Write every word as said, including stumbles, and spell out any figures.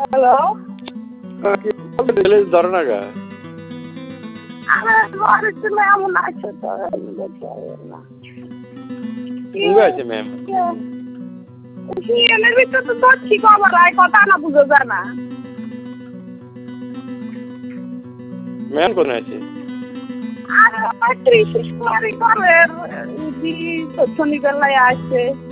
hello ধরে না গা এমন আছে তো আছে ম্যাম এর ভিতরে তো ধরছি খবর আয় কথা না বুঝো জানা ম্যাম কোন আছে আর ত্রিশ করে করে তথ্য নিবেলায় আসছে